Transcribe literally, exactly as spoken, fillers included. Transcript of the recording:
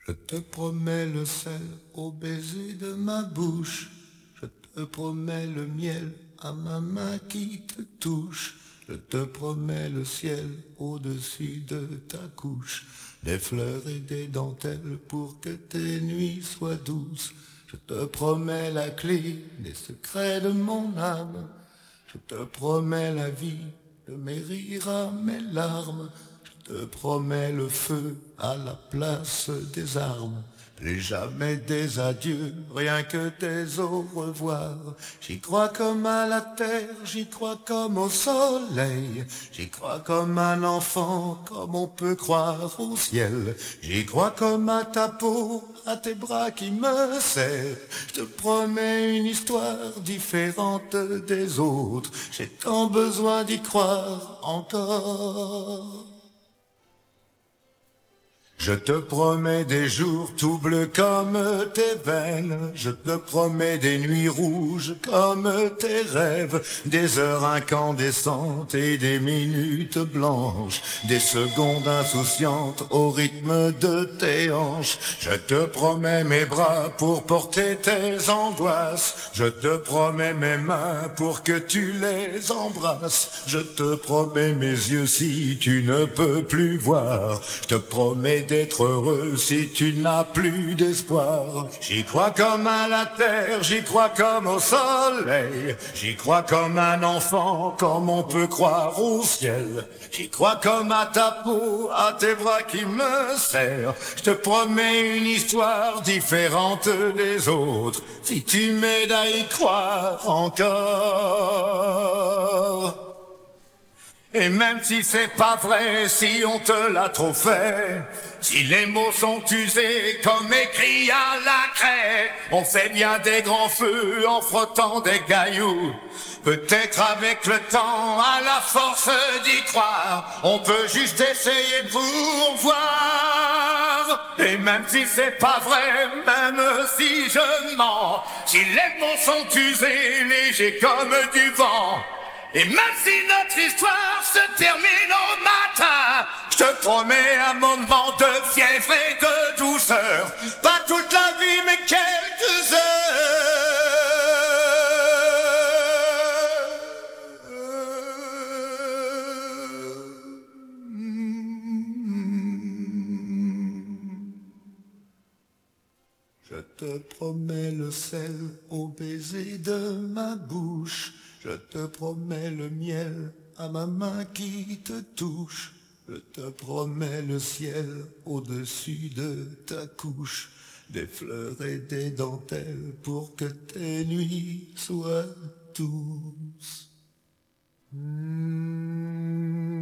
Je te promets le sel au baiser de ma bouche. Je te promets le miel à ma main qui te touche. Je te promets le ciel au-dessus de ta couche. Des fleurs et des dentelles pour que tes nuits soient douces. Je te promets la clé des secrets de mon âme. Je te promets la vie de mes rires à mes larmes. Je te promets le feu à la place des armes. Plus jamais des adieux, rien que des au revoir. J'y crois comme à la terre, j'y crois comme au soleil. J'y crois comme un enfant, comme on peut croire au ciel. J'y crois comme à ta peau, à tes bras qui me serrent. Je te promets une histoire différente des autres. J'ai tant besoin d'y croire encore. Je te promets des jours tout bleus comme tes veines. Je te promets des nuits rouges comme tes rêves. Des heures incandescentes et des minutes blanches. Des secondes insouciantes au rythme de tes hanches. Je te promets mes bras pour porter tes angoisses. Je te promets mes mains pour que tu les embrasses. Je te promets mes yeux si tu ne peux plus voir. Je te promets d'être heureux si tu n'as plus d'espoir. J'y crois comme à la terre, j'y crois comme au soleil. J'y crois comme un enfant, comme on peut croire au ciel. J'y crois comme à ta peau, à tes bras qui me serrent. Je te promets une histoire différente des autres, si tu m'aides à y croire encore. Et même si c'est pas vrai, si on te l'a trop fait, si les mots sont usés comme écrits à la craie, on fait bien des grands feux en frottant des cailloux. Peut-être avec le temps, à la force d'y croire, on peut juste essayer pour voir. Et même si c'est pas vrai, même si je mens, si les mots sont usés, légers comme du vent, et même si notre histoire se termine au matin, je te promets un moment de fièvre et de douceur. Pas toute la vie, mais quelques heures. Je te promets le sel au baiser de ma bouche. Je te promets le miel à ma main qui te touche. Je te promets le ciel au-dessus de ta couche. Des fleurs et des dentelles pour que tes nuits soient douces. Mmh.